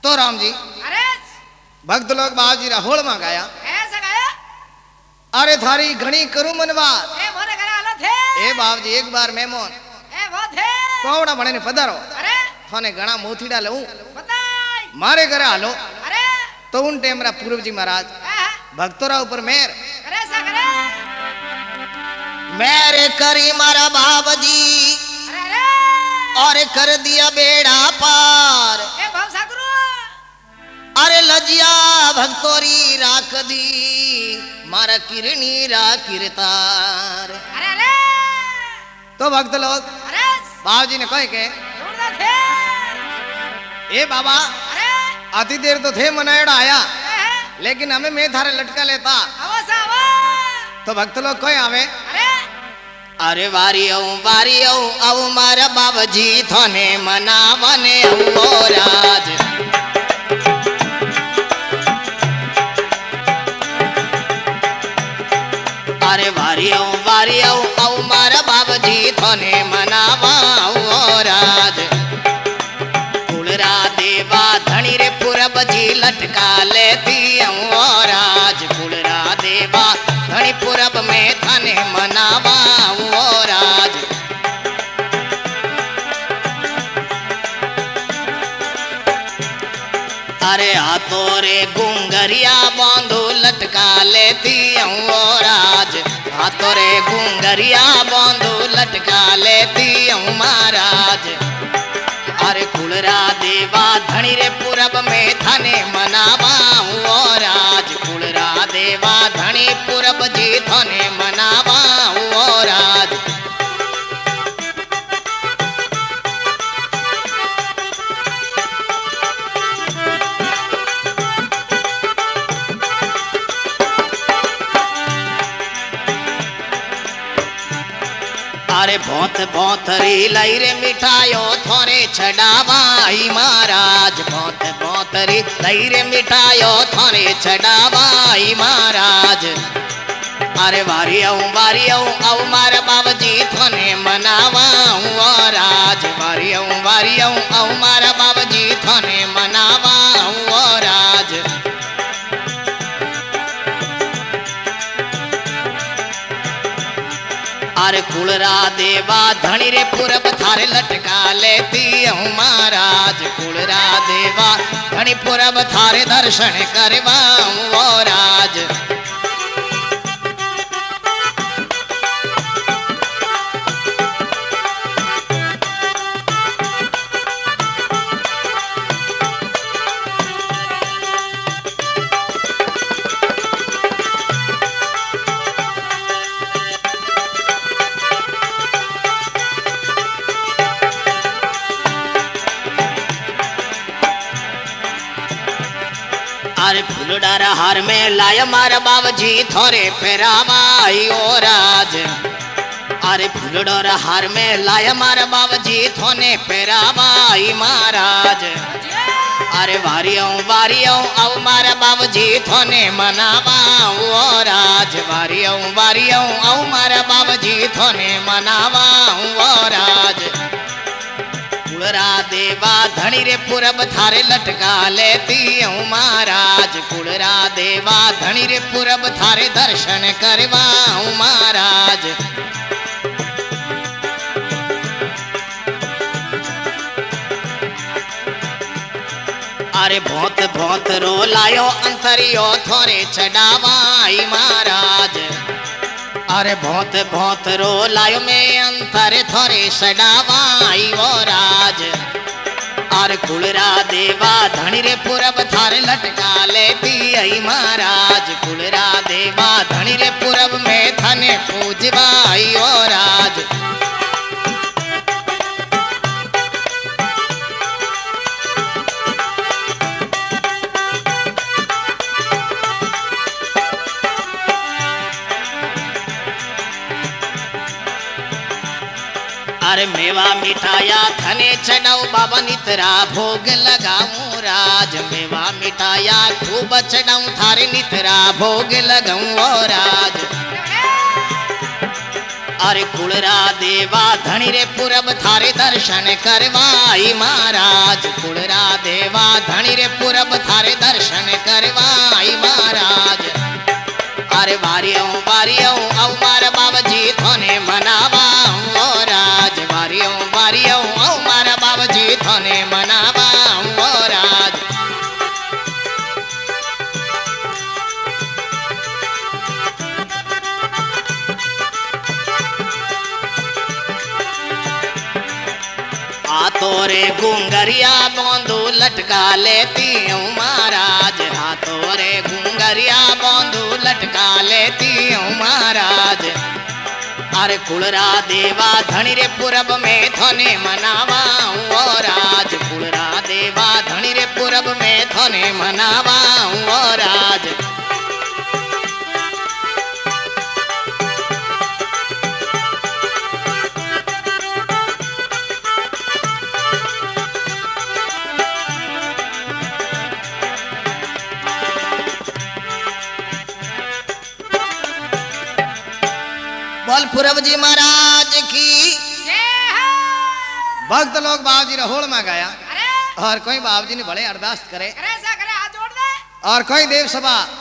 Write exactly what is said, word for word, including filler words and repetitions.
तो राम जी अरे भक्त लोग बाबा जी राहोल में गाया ऐसा गाया अरे थारी घणी करू मनवार ए मोरे घरे आलो थे ए बाप जी एक बार मेहमान ए वो थे कोवड़ा बने ने पधारो अरे थाने घणा मोथीड़ा लऊं बताई मारे घरे हालो अरे तो उन टाइम रा पूर्व जी महाराज भक्तोरा ऊपर मेर करे सा करे मेरे करी मारा बाबा जी अरे अरे और कर दिया बेड़ा पार ए भव सागुरु अरे लजिया भक्तोरी राख दी मारा किरणी रा किरतार अरे अरे तो भक्त लोग अरे बाबा जी ने कहे के ढूंढदा थे ए बाबा अरे अति देर तो थे मनाएड़ा आया ए, लेकिन हमें मैं थारे लटका लेता आवो सा आवो तो भक्त लोग कहे आवे अरे अरे वारी आऊं वारी आऊं आऊं मारा बाबा जी थाने मनावने ओ राज अरे वारी आऊं वारी आऊं आऊं मारा बाबा जी थाने मनावा ओ राज कुलरा देवा धनी रे पुरब जी लटका लेती ओ राज कुलरा देवा धनी पुरब में थाने मनावा ओ राज अरे हाथों रे गुंगरिया बांधो लटका लेती ओ राज हाथों रे गुंगरिया बांधो लटका लेती ओ महाराज अरे कुलरा देवा धनी रे पुरब में थाने मनावा ओ राज कुलरा देवा धनी पुरब जी थाने मनावा ओ राज अरे बहुत बहुत री लई रे मिठायो थोरे छड़ावाई महाराज बहुत बहुत री लई रे मिठायो थोरे छड़ावाई महाराज अरे वारी आऊं वारी आऊं आऊं मारा बाबा जी थोने मनावा ओ राज वारी आऊं वारी आऊं आऊं मारा बाबा जी थोने मनावा ओ राज अरे कुलरा देवा धनी रे पुरब थारे लटका लेती हूँ महाराज कुलरा देवा धनी पुरब थारे दर्शन करवा ओ राज अरे फूलडारा हार में लाया मारा बाबा जी थोरे फेरावाई ओ राज अरे फूलडारा हार में लाया मारा बाबा जी थोने फेरावाई महाराज अरे वारी आऊं वारी आऊं आऊं मारा बाबा जी थोने मनावा ओ राज वारी आऊं वारी आऊं आऊं मारा बाबा जी थोने मनावा ओ राज कुलरा देवा धनी रे पुरब थारे लटका लेती हूँ महाराज कुलरा देवा धनी रे पुरब थारे दर्शन करवा हूँ महाराज अरे बहुत बहुत रो लायो अंतरियो थोरे चढ़ावाई महाराज अरे बहुत बहुत रो लायो में अंतर थोरे सडावाई वो राज अरे कुलरा देवा धनी रे पुरब थारे लटका लेती आई महाराज कुलरा देवा धनी रे पुरब में थाने पूजवाई ओ राज अरे मेवा मिठाया थने चढ़ाऊ बाबा नितरा भोग लगाऊं राज मेवा मिठाया खूब चढ़ाऊं थारे नितरा भोग लगाऊं ओ राज अरे कुलरा देवा धनी रे पूरब थारे दर्शन करवाई महाराज कुलरा देवा धनी रे पूरब थारे दर्शन करवाई महाराज अरे बारियों बारियों औ मार बाबजी थोने मनावा ओ राज बारियों बारियों औ मार बाबजी थोने मनावा ओ राज आ तोरे गुंगरिया बोंदू लटका लेती हूँ महाराज हाँ तोरे गुंगरिया बोंदू लटका लेती हूँ महाराज अरे कुलरा देवा धनी रे पूरब में थोने मनावा ओ राज कुलरा देवा धनी रे पूरब में थोने मनावा ओ राज बोल पूरब जी महाराज की जय हो। भक्त लोग बाबू जी रहोड़ में गाया अरे और कोई बाबू जी ने बड़े अरदास करे करे सा करे हाथ जोड़ दे और कोई देव सभा